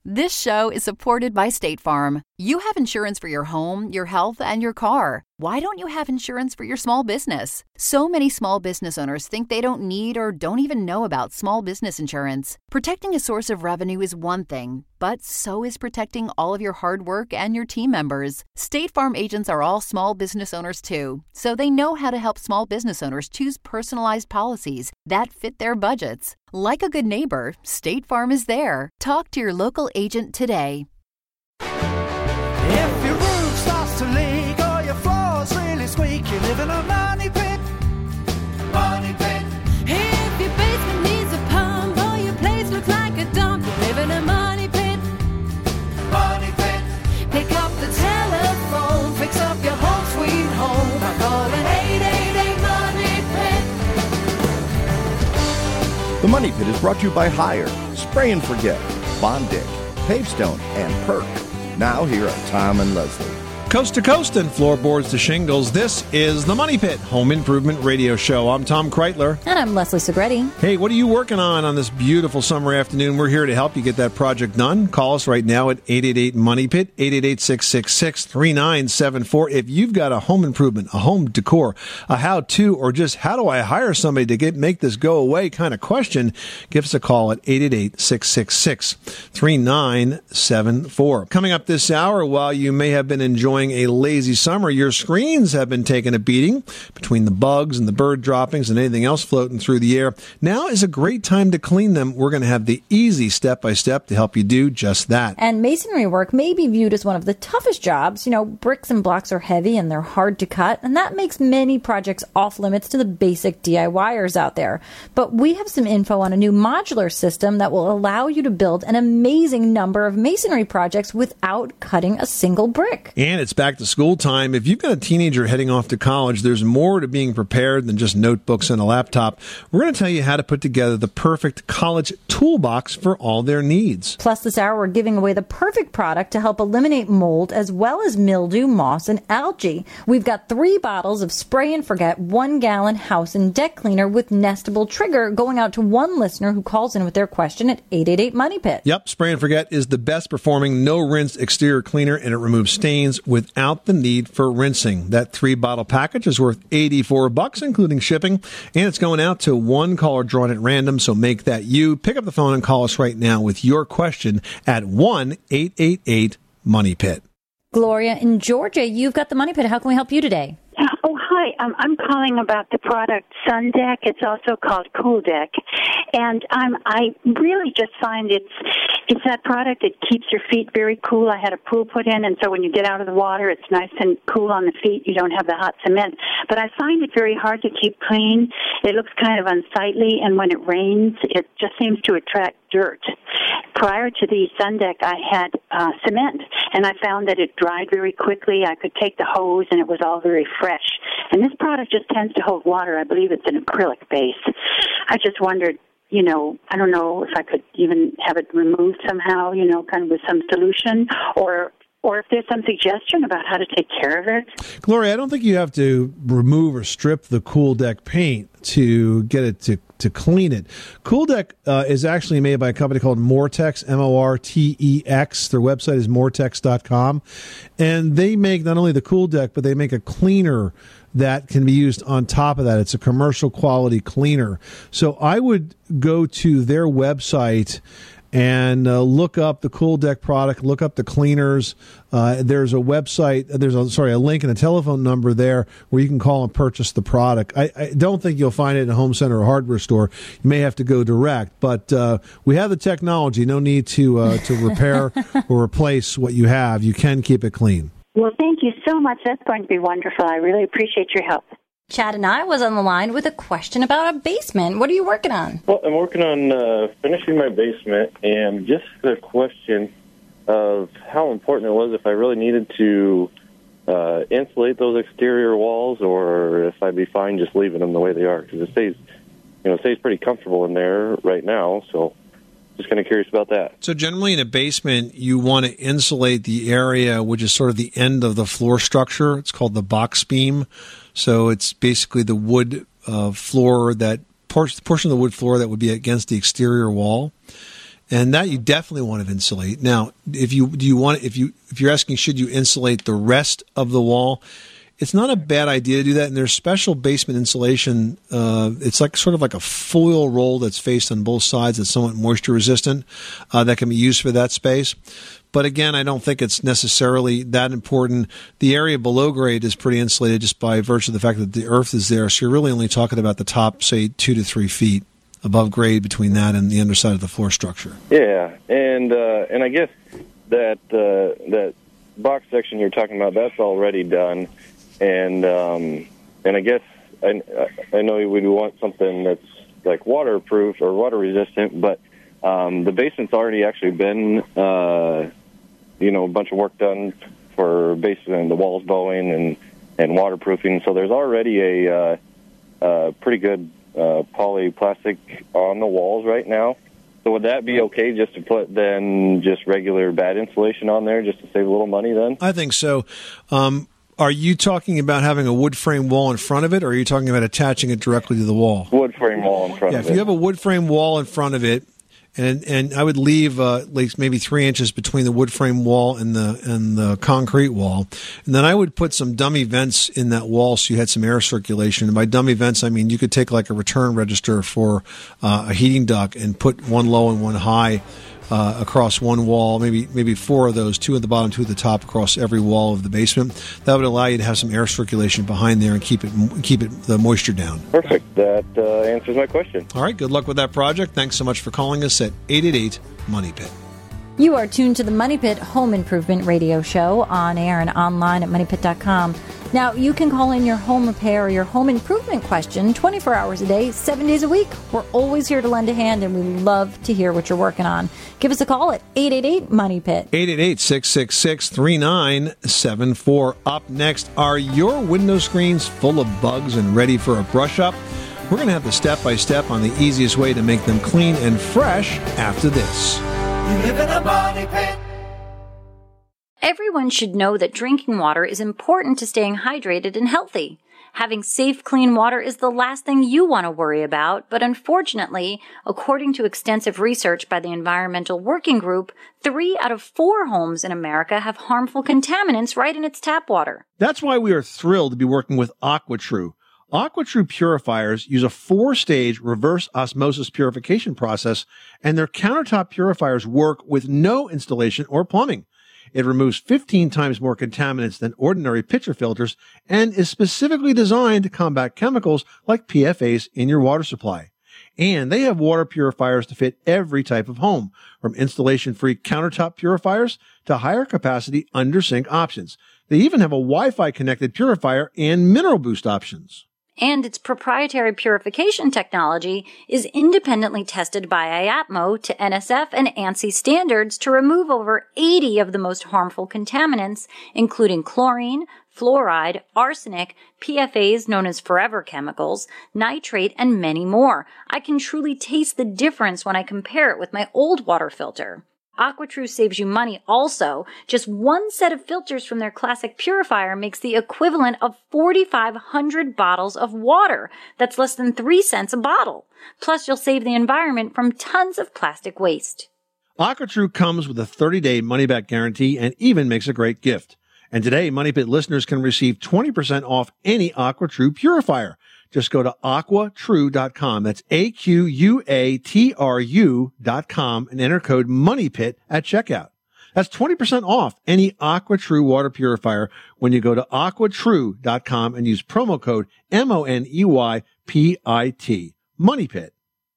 This show is supported by State Farm. You have insurance for your home, your health, and your car. Why don't you have insurance for your small business? So many small business owners think they don't need or don't even know about small business insurance. Protecting a source of revenue is one thing, but so is protecting all of your hard work and your team members. State Farm agents are all small business owners too, so they know how to help small business owners choose personalized policies that fit their budgets. Like a good neighbor, State Farm is there. Talk to your local agent today. If your roof starts to leak or your floor's really squeak, you live in a money pit. Money pit. If your basement needs a pump or your place looks like a dump, you live in a money pit. Money pit. Pick up the telephone, fix up your home sweet home by calling 888-MONEY-PIT. The Money Pit is brought to you by Hire, Spray and Forget, Bondic, Pavestone, and Perk. Now here are Tom and Leslie. Coast to coast and floorboards to shingles, this is the Money Pit Home Improvement Radio Show. I'm Tom Kreitler. And I'm Leslie Segretti. Hey, what are you working on this beautiful summer afternoon? We're here to help you get that project done. Call us right now at 888-MONEY-PIT, 888-666-3974. If you've got a home improvement, a home decor, a how-to, or just how do I hire somebody to make this go away kind of question, give us a call at 888-666-3974. Coming up this hour, while you may have been enjoying a lazy summer, your screens have been taking a beating between the bugs and the bird droppings and anything else floating through the air. Now is a great time to clean them. We're going to have the easy step-by-step to help you do just that. And masonry work may be viewed as one of the toughest jobs. You know, bricks and blocks are heavy and they're hard to cut, and that makes many projects off limits to the basic DIYers out there. But we have some info on a new modular system that will allow you to build an amazing number of masonry projects without cutting a single brick. And it's back to school time. If you've got a teenager heading off to college, there's more to being prepared than just notebooks and a laptop. We're going to tell you how to put together the perfect college toolbox for all their needs. Plus, this hour, we're giving away the perfect product to help eliminate mold as well as mildew, moss, and algae. We've got 3 bottles of Spray and Forget 1-gallon house and deck cleaner with nestable trigger going out to one listener who calls in with their question at 888-MONEY-PIT. Yep, Spray and Forget is the best performing no-rinse exterior cleaner, and it removes stains without the need for rinsing. That 3-bottle package is worth $84, including shipping, and it's going out to one caller drawn at random, so make that you. Pick up the phone and call us right now with your question at 1-888-MONEY-PIT. Gloria in Georgia, you've got the Money Pit. How can we help you today? Oh, hi. I'm calling about the product Sun Deck. It's also called Cool Deck. And I really just find it's that product that keeps your feet very cool. I had a pool put in, and so when you get out of the water, it's nice and cool on the feet. You don't have the hot cement. But I find it very hard to keep clean. It looks kind of unsightly, and when it rains, it just seems to attract dirt. Prior to the Sun Deck, I had cement, and I found that it dried very quickly. I could take the hose, and it was all very fresh. And this product just tends to hold water. I believe it's an acrylic base. I just wondered, I don't know if I could even have it removed somehow, kind of with some solution, or if there's some suggestion about how to take care of it. Gloria, I don't think you have to remove or strip the Cool Deck paint to get it to clean it. Cool Deck is actually made by a company called Mortex, Mortex. Their website is mortex.com. And they make not only the Cool Deck, but they make a cleaner that can be used on top of that. It's a commercial quality cleaner. So I would go to their website and look up the Cool Deck product, look up the cleaners. There's a website, a link and a telephone number there where you can call and purchase the product. I don't think you'll find it in a home center or hardware store. You may have to go direct, but we have the technology. No need to repair or replace what you have. You can keep it clean. Well, thank you so much. That's going to be wonderful. I really appreciate your help. Chad and I was on the line with a question about a basement. What are you working on? Well, I'm working on finishing my basement, and just the question of how important it was if I really needed to insulate those exterior walls, or if I'd be fine just leaving them the way they are, because it stays pretty comfortable in there right now. So just kind of curious about that. So generally in a basement, you want to insulate the area which is sort of the end of the floor structure. It's called the box beam. So it's basically the wood floor, that portion of the wood floor that would be against the exterior wall. And that you definitely want to insulate. Now, if you're asking should you insulate the rest of the wall, it's not a bad idea to do that. And there's special basement insulation. It's like sort of like a foil roll that's faced on both sides that's somewhat moisture resistant that can be used for that space. But again, I don't think it's necessarily that important. The area below grade is pretty insulated just by virtue of the fact that the earth is there. So you're really only talking about the top, say, 2 to 3 feet above grade between that and the underside of the floor structure. Yeah, and I guess that box section you're talking about, that's already done. And I guess I know we would want something that's like waterproof or water resistant, but the basement's already actually been a bunch of work done for basement, the walls bowing and waterproofing. So there's already a pretty good polyplastic on the walls right now. So would that be okay just to put then just regular bad insulation on there just to save a little money then? I think so. Are you talking about having a wood frame wall in front of it, or are you talking about attaching it directly to the wall? Wood frame wall in front of it. Yeah, if you have a wood frame wall in front of it, and I would leave like maybe 3 inches between the wood frame wall and the concrete wall, and then I would put some dummy vents in that wall so you had some air circulation. And by dummy vents, I mean you could take like a return register for a heating duct and put one low and one high across one wall, maybe 4 of those, 2 at the bottom, 2 at the top, across every wall of the basement. That would allow you to have some air circulation behind there and keep the moisture down. Perfect. That answers my question. All right. Good luck with that project. Thanks so much for calling us at 888 Money Pit. You are tuned to the Money Pit Home Improvement Radio Show on air and online at moneypit.com. Now, you can call in your home repair or your home improvement question 24 hours a day, 7 days a week. We're always here to lend a hand, and we love to hear what you're working on. Give us a call at 888-MONEY-PIT. 888-666-3974. Up next, are your window screens full of bugs and ready for a brush up? We're going to have the step-by-step on the easiest way to make them clean and fresh after this. You live in a money pit. Everyone should know that drinking water is important to staying hydrated and healthy. Having safe, clean water is the last thing you want to worry about, but unfortunately, according to extensive research by the Environmental Working Group, 3 out of 4 homes in America have harmful contaminants right in its tap water. That's why we are thrilled to be working with AquaTrue. AquaTrue purifiers use a 4-stage reverse osmosis purification process, and their countertop purifiers work with no installation or plumbing. It removes 15 times more contaminants than ordinary pitcher filters and is specifically designed to combat chemicals like PFAS in your water supply. And they have water purifiers to fit every type of home, from installation-free countertop purifiers to higher capacity under-sink options. They even have a Wi-Fi connected purifier and mineral boost options. And its proprietary purification technology is independently tested by IAPMO to NSF and ANSI standards to remove over 80 of the most harmful contaminants, including chlorine, fluoride, arsenic, PFAS known as forever chemicals, nitrate, and many more. I can truly taste the difference when I compare it with my old water filter. AquaTrue saves you money also. Just one set of filters from their classic purifier makes the equivalent of 4,500 bottles of water. That's less than 3 cents a bottle. Plus, you'll save the environment from tons of plastic waste. AquaTrue comes with a 30-day money-back guarantee and even makes a great gift. And today, Money Pit listeners can receive 20% off any AquaTrue purifier. Just go to AquaTrue.com. That's AQUATRU.com and enter code MONEYPIT at checkout. That's 20% off any AquaTrue water purifier when you go to AquaTrue.com and use promo code MONEYPIT. Money Pit.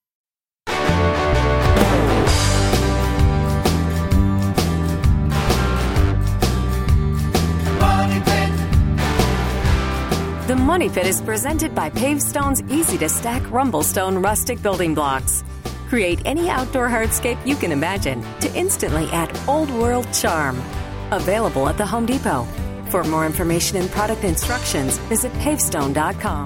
The Money Pit is presented by Pavestone's easy-to-stack Rumblestone rustic building blocks. Create any outdoor hardscape you can imagine to instantly add old-world charm. Available at the Home Depot. For more information and product instructions, visit pavestone.com.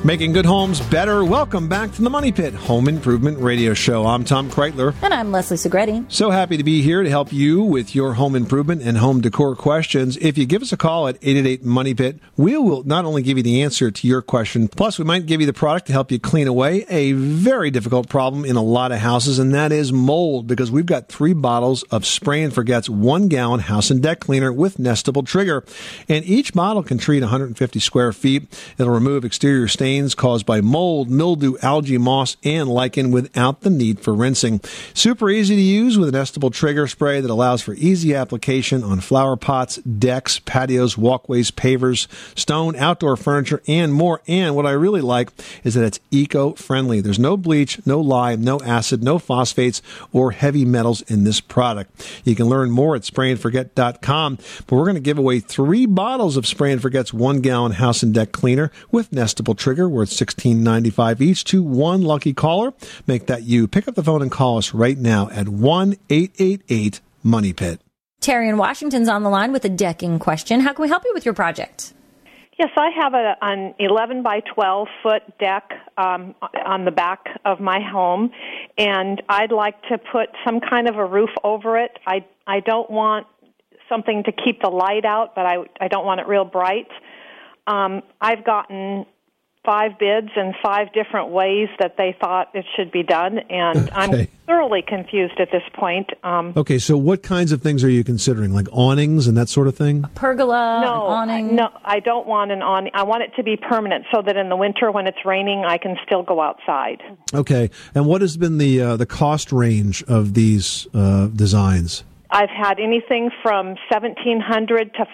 Making good homes better. Welcome back to the Money Pit Home Improvement Radio Show. I'm Tom Kreitler. And I'm Leslie Segretti. So happy to be here to help you with your home improvement and home decor questions. If you give us a call at 888-MONEY-PIT, we will not only give you the answer to your question, plus we might give you the product to help you clean away a very difficult problem in a lot of houses, and that is mold, because we've got 3 bottles of Spray and Forget's 1-gallon house and deck cleaner with nestable trigger. And each bottle can treat 150 square feet. It'll remove exterior stains caused by mold, mildew, algae, moss, and lichen without the need for rinsing. Super easy to use with a nestable trigger spray that allows for easy application on flower pots, decks, patios, walkways, pavers, stone, outdoor furniture, and more. And what I really like is that it's eco-friendly. There's no bleach, no lime, no acid, no phosphates, or heavy metals in this product. You can learn more at sprayandforget.com, but we're going to give away 3 bottles of Spray and Forget's 1-gallon house and deck cleaner with nestable trigger, worth $16.95 each, to 1 lucky caller. Make that you. Pick up the phone and call us right now at 1-888-MONEY-PIT. Terry in Washington's on the line with a decking question. How can we help you with your project? Yes, I have an 11 by 12 foot deck on the back of my home, and I'd like to put some kind of a roof over it. I don't want something to keep the light out, but I don't want it real bright. I've gotten 5 bids and 5 different ways that they thought it should be done, and I'm thoroughly confused at this point. Okay, so what kinds of things are you considering, like awnings and that sort of thing? A pergola, an awning? No, I don't want an awning. I want it to be permanent so that in the winter when it's raining, I can still go outside. Okay, and what has been the cost range of these designs? I've had anything from $1,700 to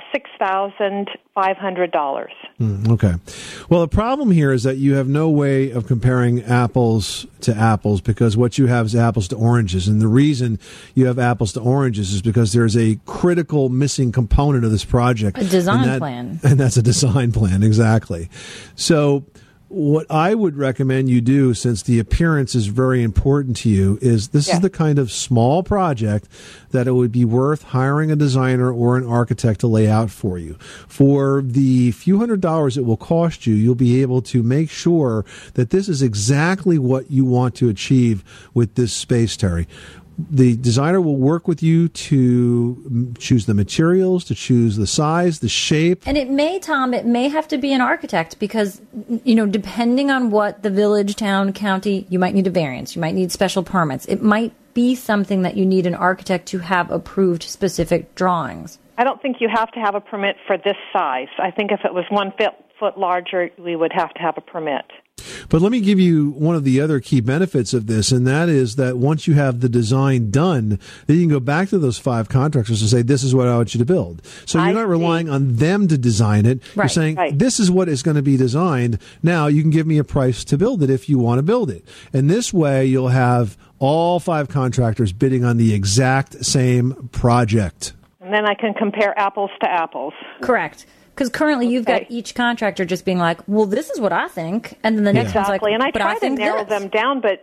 $6,500. Okay. Well, the problem here is that you have no way of comparing apples to apples, because what you have is apples to oranges. And the reason you have apples to oranges is because there's a critical missing component of this project. A design plan. And that's a design plan, exactly. So what I would recommend you do, since the appearance is very important to you, is this is the kind of small project that it would be worth hiring a designer or an architect to lay out for you. For the few $100s it will cost you, you'll be able to make sure that this is exactly what you want to achieve with this space, Terry. The designer will work with you to choose the materials, to choose the size, the shape. And it may have to be an architect, because, depending on what the village, town, county, you might need a variance. You might need special permits. It might be something that you need an architect to have approved specific drawings. I don't think you have to have a permit for this size. I think if it was 1 foot larger, we would have to have a permit. But let me give you one of the other key benefits of this, and that is that once you have the design done, then you can go back to those 5 contractors and say, this is what I want you to build. So you're not relying on them to design it. You're saying, this is what is going to be designed. Now you can give me a price to build it if you want to build it. And this way you'll have all 5 contractors bidding on the exact same project. And then I can compare apples to apples. Correct. Because currently you've got each contractor just being like, well, this is what I think. And then the next one's like, and I but try I to think narrow them down, but,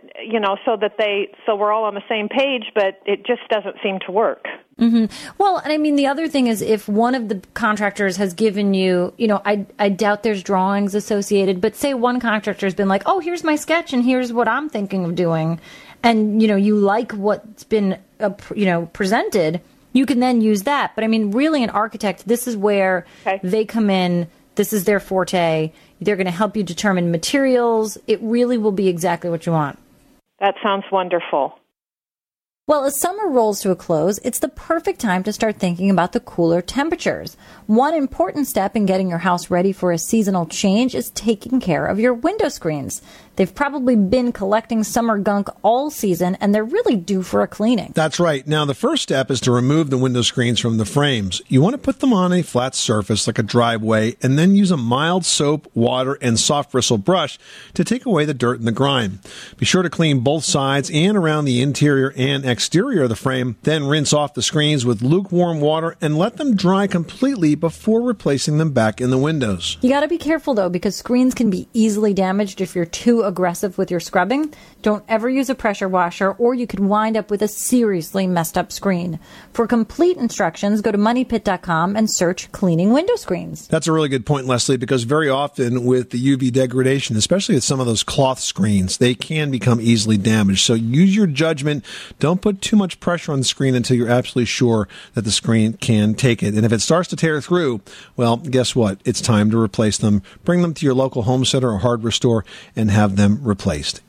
so we're all on the same page, but it just doesn't seem to work. Mm-hmm. Well, and I mean, the other thing is, if one of the contractors has given you, I doubt there's drawings associated, but say one contractor has been like, oh, here's my sketch and here's what I'm thinking of doing. And, you like what's been, presented. You can then use that. But I mean, really, an architect, this is where they come in. This is their forte. They're going to help you determine materials. It really will be exactly what you want. That sounds wonderful. Well, as summer rolls to a close, it's the perfect time to start thinking about the cooler temperatures. One important step in getting your house ready for a seasonal change is taking care of your window screens. They've probably been collecting summer gunk all season, and they're really due for a cleaning. That's right. Now, the first step is to remove the window screens from the frames. You want to put them on a flat surface like a driveway, and then use a mild soap, water, and soft bristle brush to take away the dirt and the grime. Be sure to clean both sides and around the interior and exterior of the frame. Then rinse off the screens with lukewarm water and let them dry completely before replacing them back in the windows. You got to be careful, though, because screens can be easily damaged if you're too too aggressive with your scrubbing, don't ever use a pressure washer or you could wind up with a seriously messed up screen. For complete instructions, go to moneypit.com and search cleaning window screens. That's a really good point, Leslie, because very often with the UV degradation, especially with some of those cloth screens, they can become easily damaged. So use your judgment. Don't put too much pressure on the screen until you're absolutely sure that the screen can take it. And if it starts to tear through, well, guess what? It's time to replace them. Bring them to your local home center or hardware store and have them replaced.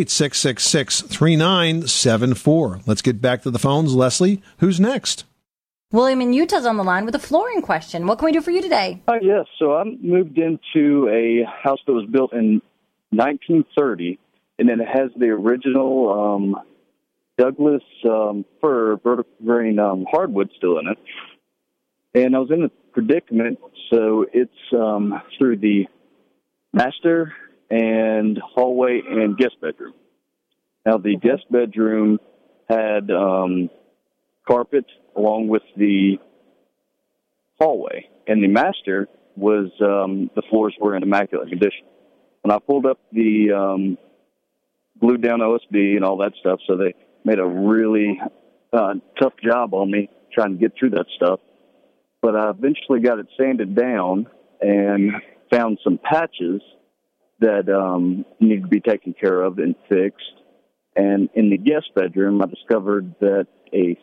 888-666-3974. Let's get back to the phones. Leslie, who's next? William in Utah's on the line with a flooring question. What can we do for you today? Yes. So I moved into a house that was built in 1930, and then it has the original Douglas fir vertical grain hardwood still in it. And I was in a predicament, so it's through the master and hallway and guest bedroom. Now, the guest bedroom had carpet along with the hallway, and the master was the floors were in immaculate condition. When I pulled up the glued down OSB and all that stuff, so they made a really tough job on me trying to get through that stuff. But I eventually got it sanded down and found some patches that need to be taken care of and fixed. And in the guest bedroom, I discovered that a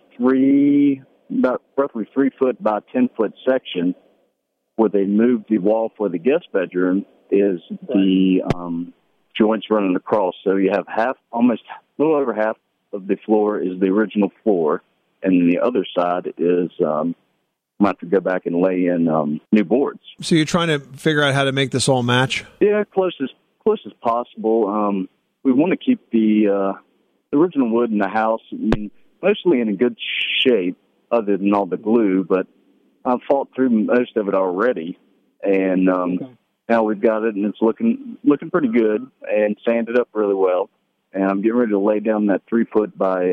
about roughly 3 foot by 10 foot section where they moved the wall for the guest bedroom is the joints running across. So you have almost a little over half of the floor is the original floor, and the other side is I'm going to have to go back and lay in new boards. So you're trying to figure out how to make this all match? Yeah, close as possible. We want to keep the original wood in the house, mostly in a good shape, other than all the glue. But I've fought through most of it already, and now we've got it, and it's looking pretty good, and sanded up really well. And I'm getting ready to lay down that 3 foot by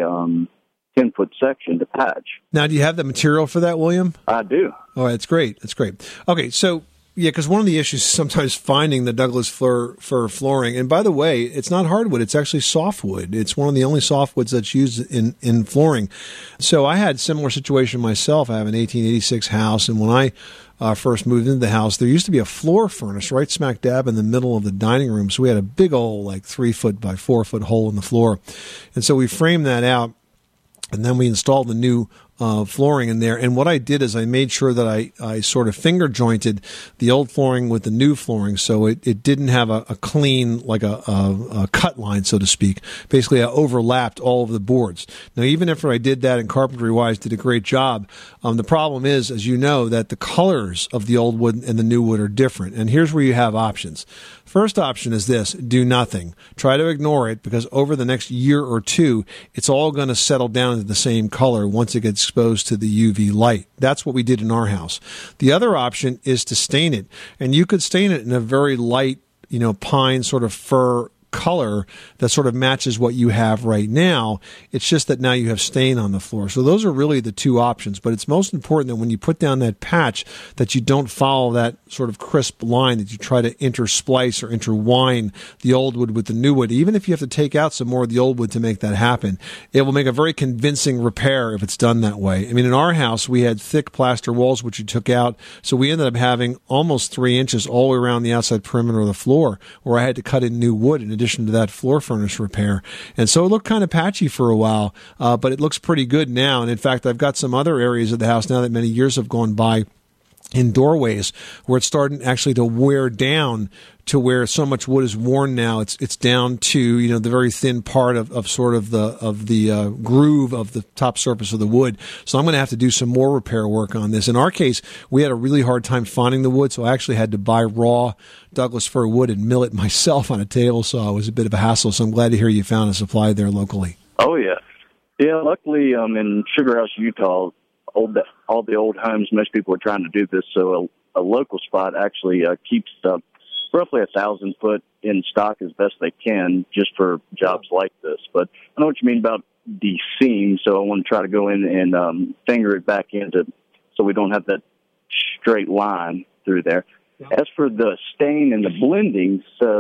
10 foot section to patch. Now, do you have the material for that, William? I do. Oh, that's great. That's great. Okay, so yeah, because one of the issues is sometimes finding the Douglas fir flooring. And by the way, it's not hardwood; it's actually softwood. It's one of the only softwoods that's used in flooring. So I had a similar situation myself. I have an 1886 house, and when I first moved into the house, there used to be a floor furnace right smack dab in the middle of the dining room. So we had a big old 3 foot by 4 foot hole in the floor, and so we framed that out. And then we installed the new flooring in there. And what I did is I made sure that I sort of finger jointed the old flooring with the new flooring, so it didn't have a clean, like a cut line, so to speak. Basically, I overlapped all of the boards. Now, even after I did that, and Carpentry Wise did a great job, the problem is, as you know, that the colors of the old wood and the new wood are different. And here's where you have options. First option is this: do nothing. Try to ignore it, because over the next year or two, it's all going to settle down into the same color once it gets exposed to the UV light. That's what we did in our house. The other option is to stain it, and you could stain it in a very light, pine sort of fir color that sort of matches what you have right now. It's just that now you have stain on the floor. So those are really the two options, but it's most important that when you put down that patch that you don't follow that sort of crisp line, that you try to intersplice or intertwine the old wood with the new wood. Even if you have to take out some more of the old wood to make that happen, it will make a very convincing repair if it's done that way. I mean, in our house, we had thick plaster walls, which you took out, so we ended up having almost 3 inches all the way around the outside perimeter of the floor, where I had to cut in new wood in addition to that floor furnace repair. And so it looked kind of patchy for a while, but it looks pretty good now. And in fact, I've got some other areas of the house now that many years have gone by in doorways where it's starting actually to wear down to where so much wood is worn now. It's down to, the very thin part of sort of the groove of the top surface of the wood. So I'm going to have to do some more repair work on this. In our case, we had a really hard time finding the wood, so I actually had to buy raw Douglas fir wood and mill it myself on a table saw. It was a bit of a hassle, so I'm glad to hear you found a supply there locally. Oh, yeah. Yeah, luckily in Sugar House, Utah, all the old homes, most people are trying to do this, so a local spot actually keeps roughly 1,000 foot in stock as best they can just for jobs like this. But I know what you mean about the seam, so I want to try to go in and finger it back into so we don't have that straight line through there. Yeah. As for the stain and the blending, so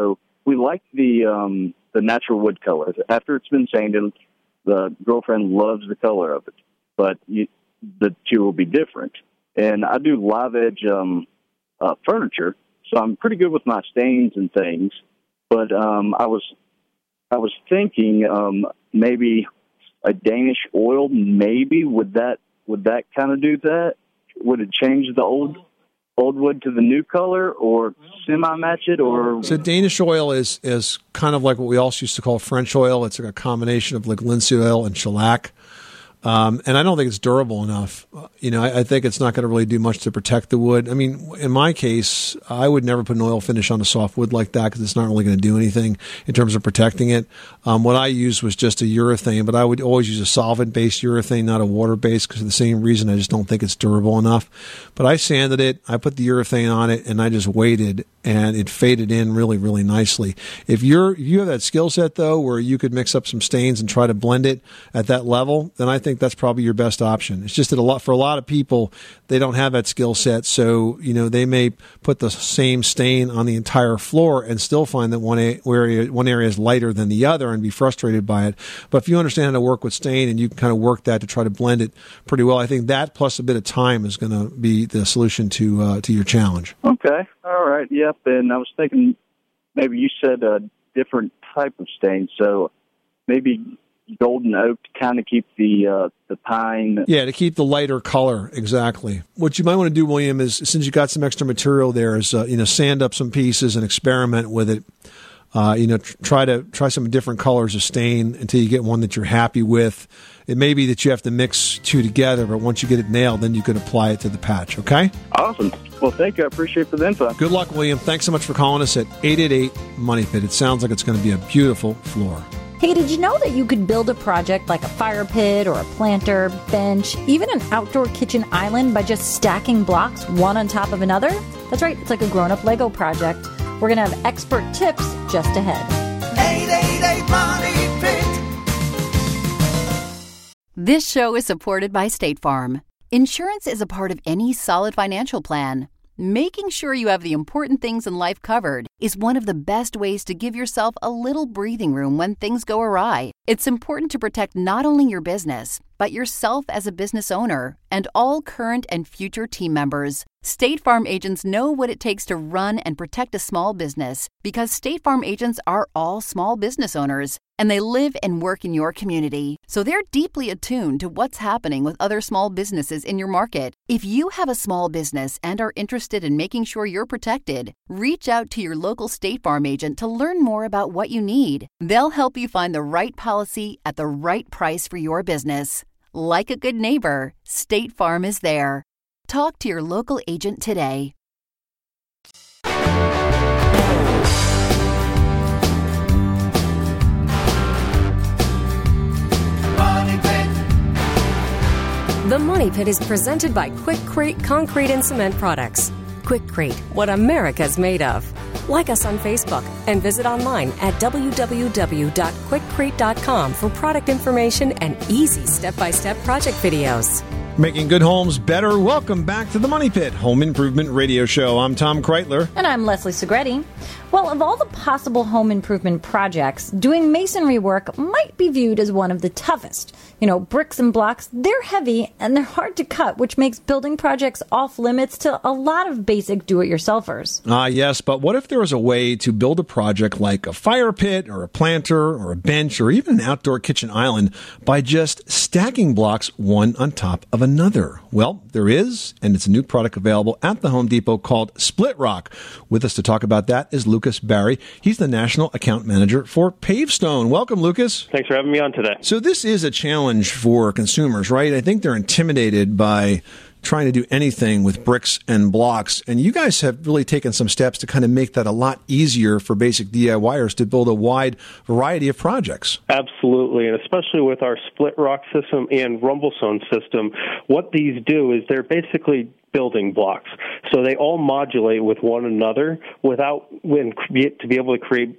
like the natural wood color. After it's been sanded, the girlfriend loves the color of it, but the two will be different. And I do live edge furniture, so I'm pretty good with my stains and things. But I was thinking maybe a Danish oil. Maybe would that kind of do that? Would it change the old wood to the new color, or semi-match it? Or so Danish oil is kind of like what we also used to call French oil. It's like a combination of like linseed oil and shellac. And I don't think it's durable enough. I think it's not going to really do much to protect the wood. I mean, in my case, I would never put an oil finish on a soft wood like that because it's not really going to do anything in terms of protecting it. What I used was just a urethane, but I would always use a solvent-based urethane, not a water-based, because of the same reason. I just don't think it's durable enough. But I sanded it, I put the urethane on it, and I just waited, and it faded in really, really nicely. If you have that skill set, though, where you could mix up some stains and try to blend it at that level, then I think that's probably your best option. It's just that for a lot of people, they don't have that skill set, so they may put the same stain on the entire floor and still find that one area is lighter than the other and be frustrated by it. But if you understand how to work with stain and you can kind of work that to try to blend it pretty well, I think that plus a bit of time is going to be the solution to your challenge. Okay, all right, yep. And I was thinking maybe you said a different type of stain, so maybe golden oak to kind of keep the pine. Yeah, to keep the lighter color, exactly. What you might want to do, William, is since you got some extra material there, is sand up some pieces and experiment with it. Try some different colors of stain until you get one that you're happy with. It may be that you have to mix two together, but once you get it nailed, then you can apply it to the patch, okay? Awesome. Well, thank you. I appreciate the info. Good luck, William. Thanks so much for calling us at 888-MONEY-PIT. It sounds like it's going to be a beautiful floor. Hey, did you know that you could build a project like a fire pit or a planter, bench, even an outdoor kitchen island by just stacking blocks one on top of another? That's right, it's like a grown-up Lego project. We're going to have expert tips just ahead. 888-MONEY-PIT. This show is supported by State Farm. Insurance is a part of any solid financial plan. Making sure you have the important things in life covered is one of the best ways to give yourself a little breathing room when things go awry. It's important to protect not only your business, but yourself as a business owner and all current and future team members. State Farm agents know what it takes to run and protect a small business because State Farm agents are all small business owners and they live and work in your community. So they're deeply attuned to what's happening with other small businesses in your market. If you have a small business and are interested in making sure you're protected, reach out to your local State Farm agent to learn more about what you need. They'll help you find the right policy at the right price for your business. Like a good neighbor, State Farm is there. Talk to your local agent today. The Money Pit is presented by Quick Crate Concrete and Cement Products. Quick Crate, what America's made of. Like us on Facebook and visit online at www.quickcrate.com for product information and easy step-by-step project videos. Making good homes better. Welcome back to the Money Pit Home Improvement Radio Show. I'm Tom Kreitler. And I'm Leslie Segretti. Well, of all the possible home improvement projects, doing masonry work might be viewed as one of the toughest. Bricks and blocks, they're heavy and they're hard to cut, which makes building projects off limits to a lot of basic do-it-yourselfers. Yes, but what if there was a way to build a project like a fire pit or a planter or a bench or even an outdoor kitchen island by just stacking blocks one on top of another? Well, there is, and it's a new product available at the Home Depot called Split Rock. With us to talk about that is Lucas Barry. He's the National Account Manager for Pavestone. Welcome, Lucas. Thanks for having me on today. So this is a challenge for consumers, right? I think they're intimidated by trying to do anything with bricks and blocks. And you guys have really taken some steps to kind of make that a lot easier for basic DIYers to build a wide variety of projects. Absolutely, and especially with our Split Rock system and Rumblestone system, what these do is they're basically building blocks. So they all modulate with one another to be able to create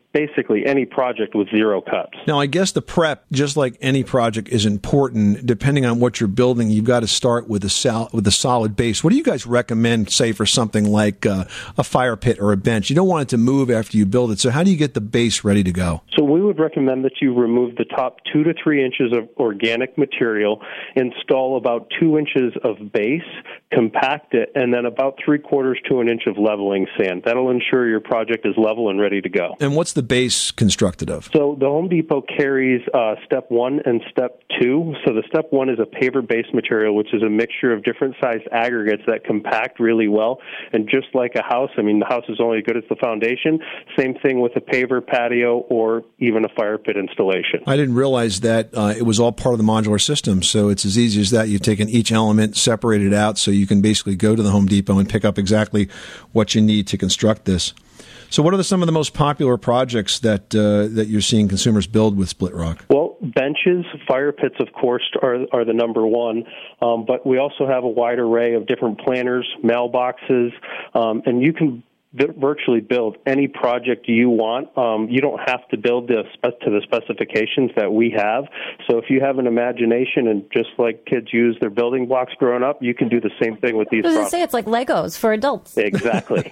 basically any project with zero cuts. Now, I guess the prep, just like any project, is important. Depending on what you're building, you've got to start with a solid base. What do you guys recommend, say, for something like a fire pit or a bench? You don't want it to move after you build it. So how do you get the base ready to go? So we would recommend that you remove the top 2 to 3 inches of organic material, install about 2 inches of base, compact it, and then about 3/4 to an inch of leveling sand. That'll ensure your project is level and ready to go. And what's the base constructed of? So the Home Depot carries step 1 and step 2. So the step 1 is a paver base material, which is a mixture of different sized aggregates that compact really well. And just like a house, I mean, the house is only as good as the foundation. Same thing with a paver patio or even a fire pit installation. I didn't realize that it was all part of the modular system. So it's as easy as that. You've taken each element, separated it out, so you can basically go to the Home Depot and pick up exactly what you need to construct this. So what are some of the most popular projects that you're seeing consumers build with Split Rock? Well, benches, fire pits, of course, are the number one, but we also have a wide array of different planters, mailboxes, and you can virtually build any project you want. You don't have to build to the specifications that we have. So if you have an imagination, and just like kids use their building blocks growing up, you can do the same thing with these I was projects. going to say, it's like Legos for adults. Exactly.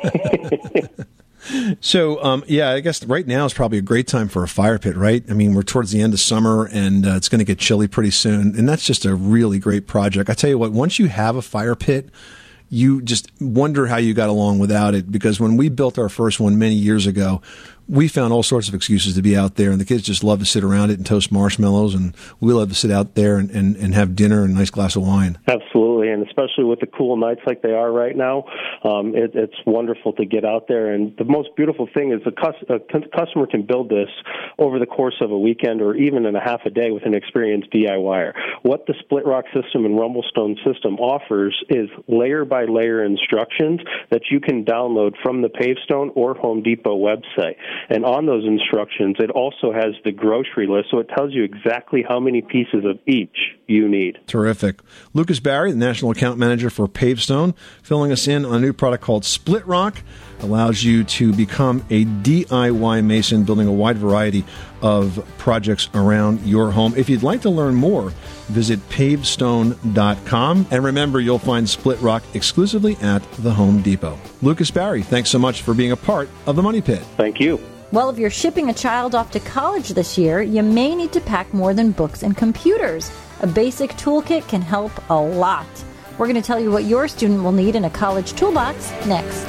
So, I guess right now is probably a great time for a fire pit, right? I mean, we're towards the end of summer, and it's going to get chilly pretty soon, and that's just a really great project. I tell you what, once you have a fire pit, you just wonder how you got along without it, because when we built our first one many years ago, we found all sorts of excuses to be out there, and the kids just love to sit around it and toast marshmallows, and we love to sit out there and have dinner and a nice glass of wine. Absolutely, and especially with the cool nights like they are right now, it's wonderful to get out there. And the most beautiful thing is a customer can build this over the course of a weekend or even in a half a day with an experienced DIYer. What the Split Rock system and Rumblestone system offers is layer-by-layer instructions that you can download from the Pavestone or Home Depot website. And on those instructions, it also has the grocery list, so it tells you exactly how many pieces of each you need. Terrific. Lucas Barry, the National Account Manager for Pavestone, filling us in on a new product called Split Rock. Allows you to become a DIY mason, building a wide variety of projects around your home. If you'd like to learn more, visit pavestone.com. And remember, you'll find Split Rock exclusively at the Home Depot. Lucas Barry, thanks so much for being a part of the Money Pit. Thank you. Well, if you're shipping a child off to college this year, you may need to pack more than books and computers. A basic toolkit can help a lot. We're going to tell you what your student will need in a college toolbox next.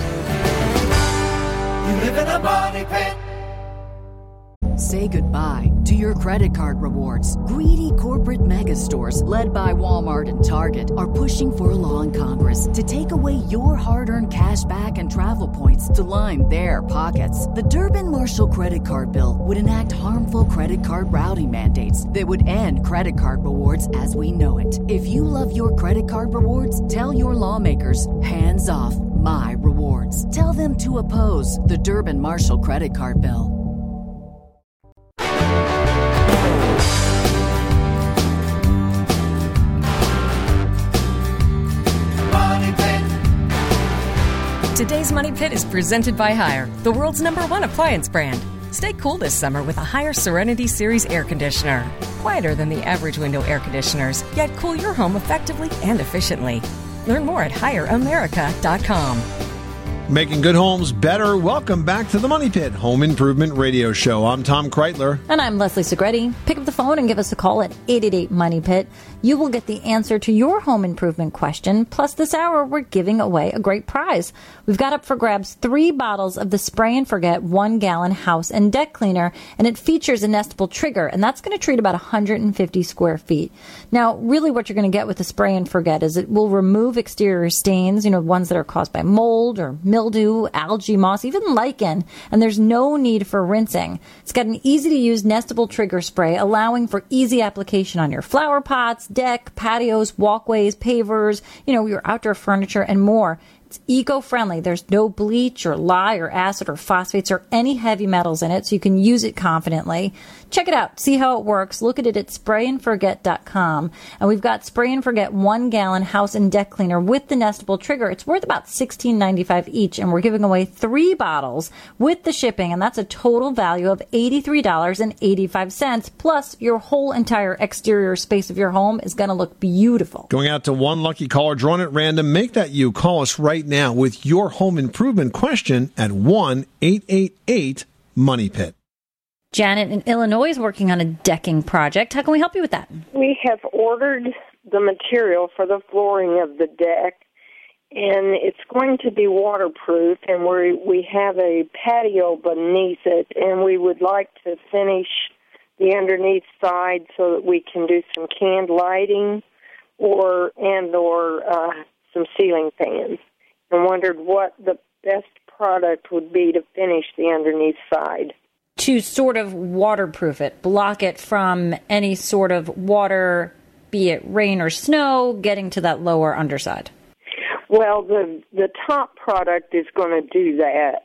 You live in a money pit. Say goodbye to your credit card rewards. Greedy corporate mega stores, led by Walmart and Target, are pushing for a law in Congress to take away your hard-earned cash back and travel points to line their pockets. The Durbin-Marshall credit card bill would enact harmful credit card routing mandates that would end credit card rewards as we know it. If you love your credit card rewards, tell your lawmakers, hands off my rewards. Tell them to oppose the Durbin-Marshall credit card bill. Today's Money Pit is presented by Haier, the world's #1 appliance brand. Stay cool this summer with a Haier Serenity Series air conditioner. Quieter than the average window air conditioners, yet cool your home effectively and efficiently. Learn more at HaireAmerica.com. Making good homes better. Welcome back to the Money Pit Home Improvement Radio Show. I'm Tom Kreitler. And I'm Leslie Segretti. Pick up the phone and give us a call at 888-MONEY-PIT. You will get the answer to your home improvement question. Plus, this hour, we're giving away a great prize. We've got up for grabs 3 bottles of the Spray and Forget 1-gallon house and deck cleaner, and it features a nestable trigger, and that's going to treat about 150 square feet. Now, really what you're going to get with the Spray and Forget is it will remove exterior stains, ones that are caused by mold or mildew, algae, moss, even lichen, and there's no need for rinsing. It's got an easy-to-use nestable trigger spray, allowing for easy application on your flower pots, deck, patios, walkways, pavers, your outdoor furniture, and more. It's eco-friendly. There's no bleach or lye or acid or phosphates or any heavy metals in it, so you can use it confidently. Check it out. See how it works. Look at it at sprayandforget.com. And we've got Spray and Forget 1 gallon house and deck cleaner with the nestable trigger. It's worth about $16.95 each, and we're giving away 3 bottles with the shipping, and that's a total value of $83.85. Plus, your whole entire exterior space of your home is going to look beautiful. Going out to one lucky caller drawn at random. Make that you. Call us right now with your home improvement question at 1-888-MONEY-PIT. Janet in Illinois is working on a decking project. How can we help you with that? We have ordered the material for the flooring of the deck, and it's going to be waterproof, and we have a patio beneath it, and we would like to finish the underneath side so that we can do some canned lighting or some ceiling fans. I wondered what the best product would be to finish the underneath side. To sort of waterproof it, block it from any sort of water, be it rain or snow, getting to that lower underside. Well, the top product is going to do that.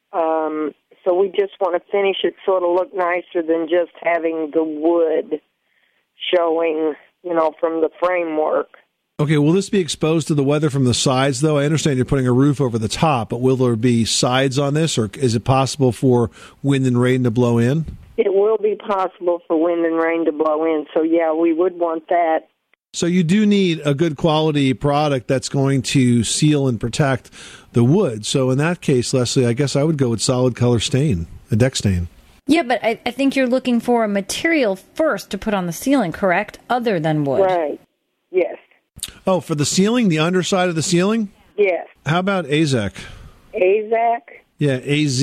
So we just want to finish it so it'll look nicer than just having the wood showing, from the framework. Okay, will this be exposed to the weather from the sides, though? I understand you're putting a roof over the top, but will there be sides on this, or is it possible for wind and rain to blow in? It will be possible for wind and rain to blow in, so yeah, we would want that. So you do need a good quality product that's going to seal and protect the wood. So in that case, Leslie, I guess I would go with solid color stain, a deck stain. Yeah, but I think you're looking for a material first to put on the ceiling, correct? Other than wood. Right, yes. Oh, for the ceiling, the underside of the ceiling? Yes. How about AZEK? AZEK? Yeah,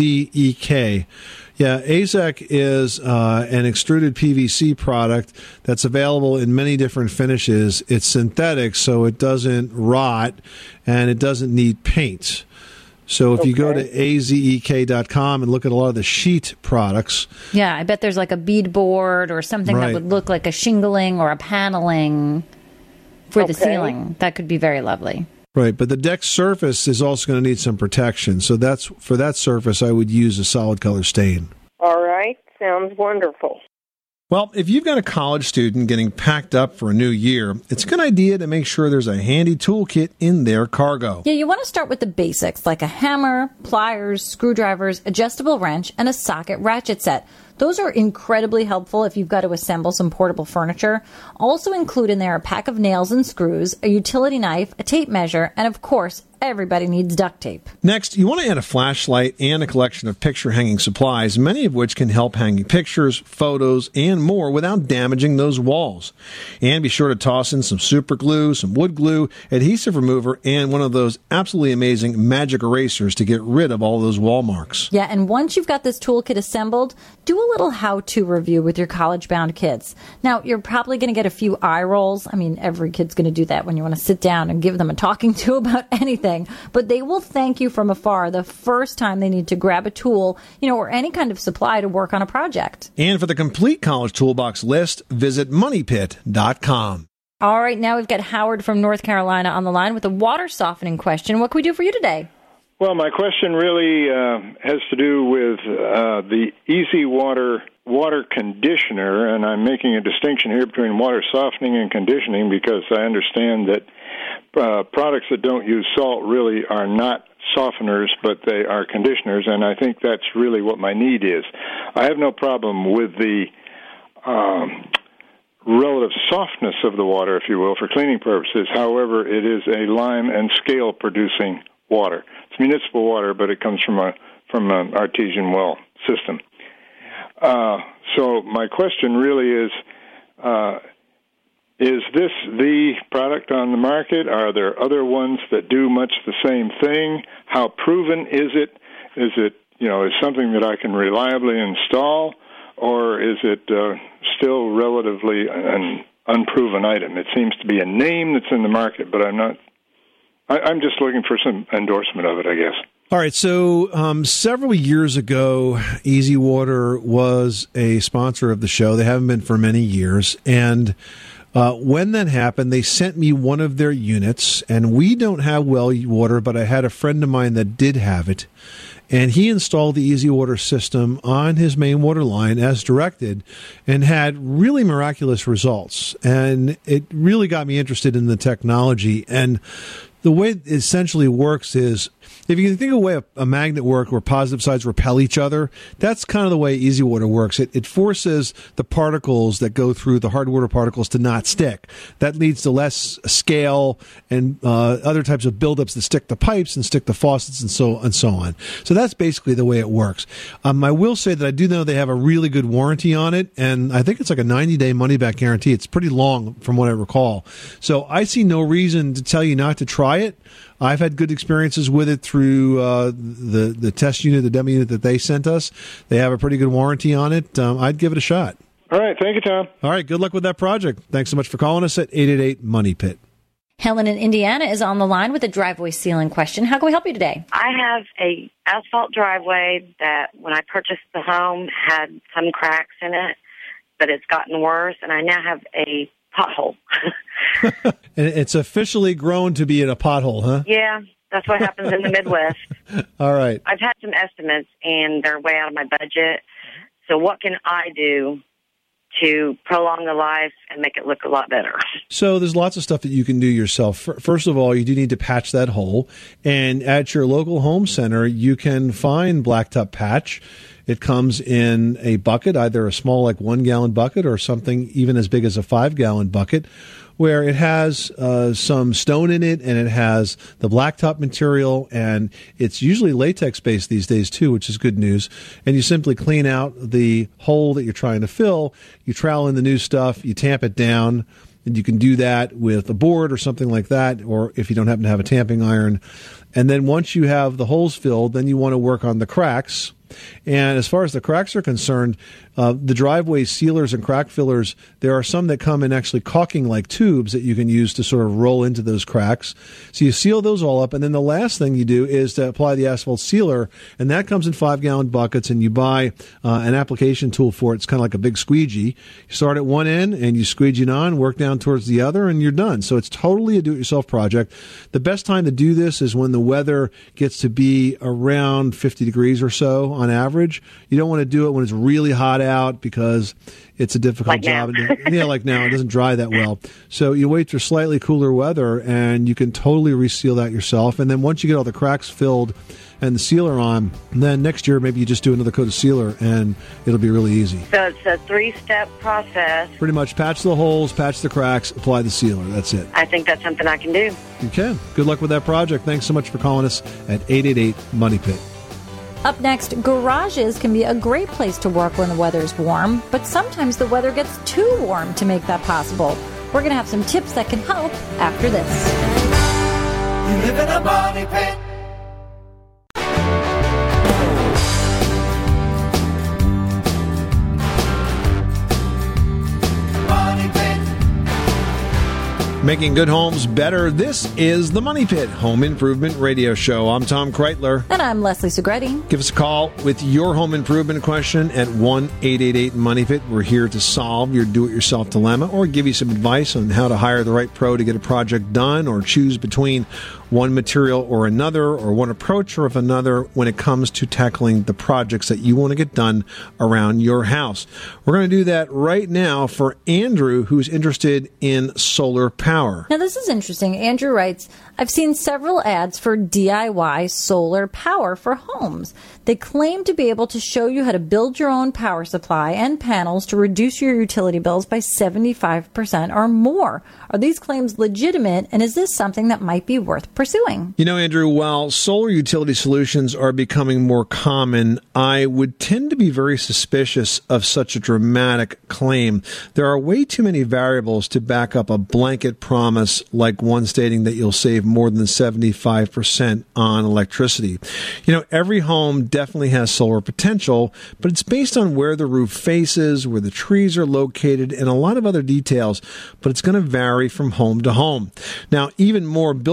AZEK. Yeah, AZEK is an extruded PVC product that's available in many different finishes. It's synthetic, so it doesn't rot, and it doesn't need paint. So if you go to azek.com and look at a lot of the sheet products. Yeah, I bet there's like a beadboard or something that would look like a shingling or a paneling for the ceiling. That could be very lovely. Right, but the deck surface is also going to need some protection. So that's for that surface, I would use a solid color stain. All right, sounds wonderful. Well, if you've got a college student getting packed up for a new year, it's a good idea to make sure there's a handy toolkit in their cargo. Yeah, you want to start with the basics, like a hammer, pliers, screwdrivers, adjustable wrench, and a socket ratchet set. Those are incredibly helpful if you've got to assemble some portable furniture. Also include in there a pack of nails and screws, a utility knife, a tape measure, and of course, everybody needs duct tape. Next, you want to add a flashlight and a collection of picture hanging supplies, many of which can help hanging pictures, photos, and more without damaging those walls. And be sure to toss in some super glue, some wood glue, adhesive remover, and one of those absolutely amazing magic erasers to get rid of all those wall marks. Yeah, and once you've got this toolkit assembled, do a little how-to review with your college-bound kids. Now, you're probably going to get a few eye rolls. I mean, every kid's going to do that when you want to sit down and give them a talking to about anything. But they will thank you from afar the first time they need to grab a tool, or any kind of supply to work on a project. And for the complete college toolbox list, visit MoneyPit.com. All right, now we've got Howard from North Carolina on the line with a water softening question. What can we do for you today? Well, my question really has to do with the Easy Water conditioner, and I'm making a distinction here between water softening and conditioning because I understand that products that don't use salt really are not softeners, but they are conditioners, and I think that's really what my need is. I have no problem with the relative softness of the water, if you will, for cleaning purposes. However, it is a lime and scale producing water. It's municipal water, but it comes from an artesian well system. So my question really is this the product on the market? Are there other ones that do much the same thing? How proven is it? Is it, is something that I can reliably install, or is it still relatively an unproven item? It seems to be a name that's in the market, but I'm just looking for some endorsement of it, I guess. All right, so several years ago, Easy Water was a sponsor of the show. They haven't been for many years, and When that happened, they sent me one of their units, and we don't have well water, but I had a friend of mine that did have it, and he installed the Easy Water system on his main water line as directed and had really miraculous results. And it really got me interested in the technology. And the way it essentially works is, if you can think of a way a magnet works where positive sides repel each other, that's kind of the way Easy Water works. It forces the particles that go through the hard water particles to not stick. That leads to less scale and other types of buildups that stick to pipes and stick to faucets and so on. So that's basically the way it works. I will say that I do know they have a really good warranty on it, and I think it's like a 90-day money-back guarantee. It's pretty long from what I recall. So I see no reason to tell you not to try it. I've had good experiences with it through the test unit, the demo unit that they sent us. They have a pretty good warranty on it. I'd give it a shot. All right. Thank you, Tom. All right. Good luck with that project. Thanks so much for calling us at 888-MONEY-PIT. Helen in Indiana is on the line with a driveway sealing question. How can we help you today? I have a asphalt driveway that when I purchased the home had some cracks in it, but it's gotten worse, and I now have a pothole. And it's officially grown to be in a pothole, huh? Yeah, that's what happens in the Midwest. All right. I've had some estimates, and they're way out of my budget. So what can I do to prolong the life and make it look a lot better? So there's lots of stuff that you can do yourself. First of all, you do need to patch that hole. And at your local home center, you can find Blacktop Patch. It comes in a bucket, either a small, like 1-gallon bucket or something even as big as a 5-gallon bucket, where it has some stone in it, and it has the blacktop material, and it's usually latex-based these days, too, which is good news. And you simply clean out the hole that you're trying to fill. You trowel in the new stuff. You tamp it down. And you can do that with a board or something like that, or if you don't happen to have a tamping iron. And then once you have the holes filled, then you want to work on the cracks. And as far as the cracks are concerned, the driveway sealers and crack fillers, there are some that come in actually caulking-like tubes that you can use to sort of roll into those cracks. So you seal those all up, and then the last thing you do is to apply the asphalt sealer, and that comes in 5-gallon buckets, and you buy an application tool for it. It's kind of like a big squeegee. You start at one end, and you squeegee it on, work down towards the other, and you're done. So it's totally a do-it-yourself project. The best time to do this is when the weather gets to be around 50 degrees or so on average. You don't want to do it when it's really hot out because it's a difficult job. Yeah, like now. It doesn't dry that well. So you wait for slightly cooler weather, and you can totally reseal that yourself. And then once you get all the cracks filled and the sealer on, then next year maybe you just do another coat of sealer, and it'll be really easy. So it's a 3-step process. Pretty much patch the holes, patch the cracks, apply the sealer. That's it. I think that's something I can do. You can. Good luck with that project. Thanks so much for calling us at 888-MONEY-PIT. Up next, garages can be a great place to work when the weather's warm, but sometimes the weather gets too warm to make that possible. We're going to have some tips that can help after this. You live in a money pit. Making good homes better. This is the Money Pit Home Improvement Radio Show. I'm Tom Kreitler. And I'm Leslie Segretti. Give us a call with your home improvement question at 1-888-MONEY-PIT. We're here to solve your do-it-yourself dilemma or give you some advice on how to hire the right pro to get a project done, or choose between one material or another, or one approach or another when it comes to tackling the projects that you want to get done around your house. We're going to do that right now for Andrew, who's interested in solar power. Now, this is interesting. Andrew writes, I've seen several ads for DIY solar power for homes. They claim to be able to show you how to build your own power supply and panels to reduce your utility bills by 75% or more. Are these claims legitimate, and is this something that might be worth pursuing? You know, Andrew, while solar utility solutions are becoming more common, I would tend to be very suspicious of such a dramatic claim. There are way too many variables to back up a blanket promise like one stating that you'll save more than 75% on electricity. You know, every home definitely has solar potential, but it's based on where the roof faces, where the trees are located, and a lot of other details, but it's going to vary from home to home. Now, even more, building your own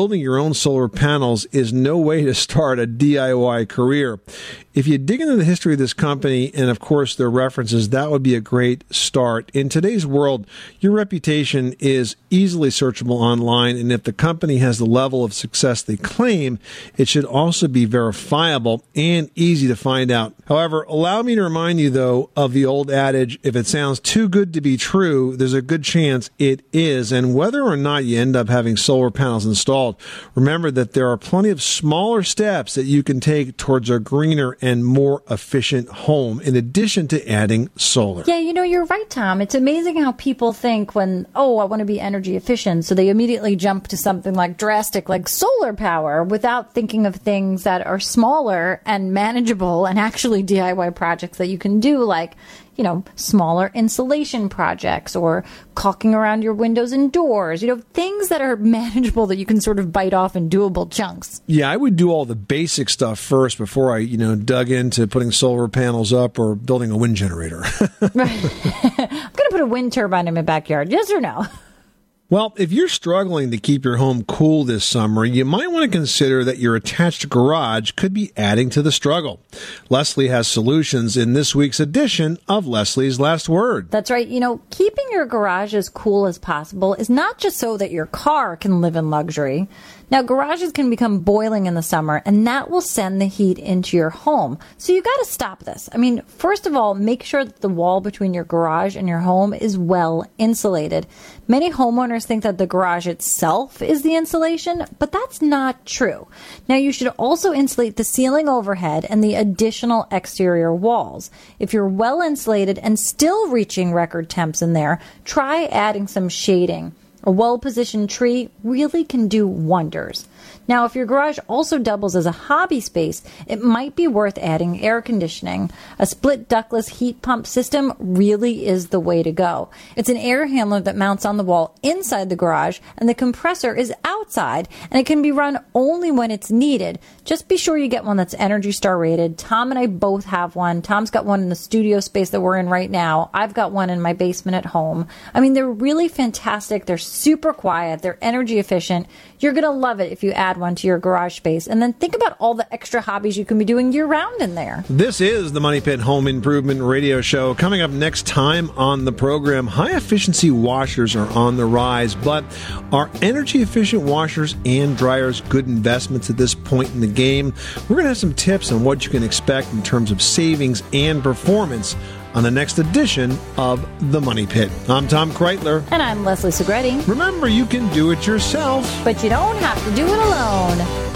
own solar panels is no way to start a DIY career. If you dig into the history of this company and, of course, their references, that would be a great start. In today's world, your reputation is easily searchable online, and if the company has the level of success they claim, it should also be verifiable and easy to find out. However, allow me to remind you, though, of the old adage, if it sounds too good to be true, there's a good chance it is. And whether or not you end up having solar panels installed, remember that there are plenty of smaller steps that you can take towards a greener and more efficient home, in addition to adding solar. Yeah, you're right, Tom. It's amazing how people think when, I want to be energy efficient, so they immediately jump to something like drastic, like solar power, without thinking of things that are smaller and manageable and actually DIY projects that you can do, like, smaller insulation projects or caulking around your windows and doors, things that are manageable that you can sort of bite off in doable chunks. Yeah, I would do all the basic stuff first before I, dug into putting solar panels up or building a wind generator. Right. I'm going to put a wind turbine in my backyard, yes or no? Well, if you're struggling to keep your home cool this summer, you might want to consider that your attached garage could be adding to the struggle. Leslie has solutions in this week's edition of Leslie's Last Word. That's right. Keeping your garage as cool as possible is not just so that your car can live in luxury. Now, garages can become boiling in the summer, and that will send the heat into your home. So you got to stop this. First of all, make sure that the wall between your garage and your home is well insulated. Many homeowners think that the garage itself is the insulation, but that's not true. Now, you should also insulate the ceiling overhead and the additional exterior walls. If you're well insulated and still reaching record temps in there, try adding some shading. A well-positioned tree really can do wonders. Now, if your garage also doubles as a hobby space, it might be worth adding air conditioning. A split ductless heat pump system really is the way to go. It's an air handler that mounts on the wall inside the garage, and the compressor is outside, and it can be run only when it's needed. Just be sure you get one that's Energy Star rated. Tom and I both have one. Tom's got one in the studio space that we're in right now. I've got one in my basement at home. They're really fantastic. They're super quiet. They're energy efficient. You're going to love it if you add one to your garage space. And then think about all the extra hobbies you can be doing year-round in there. This is the Money Pit Home Improvement Radio Show. Coming up next time on the program, high-efficiency washers are on the rise, but are energy-efficient washers and dryers good investments at this point in the game? We're going to have some tips on what you can expect in terms of savings and performance on the next edition of The Money Pit. I'm Tom Kreitler. And I'm Leslie Segretti. Remember, you can do it yourself, but you don't have to do it alone.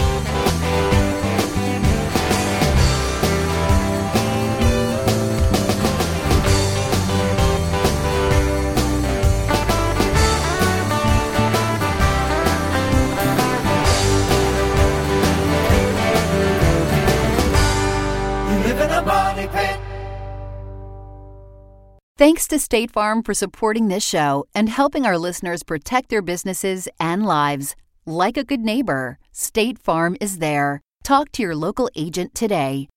You live in a money pit. Thanks to State Farm for supporting this show and helping our listeners protect their businesses and lives. Like a good neighbor, State Farm is there. Talk to your local agent today.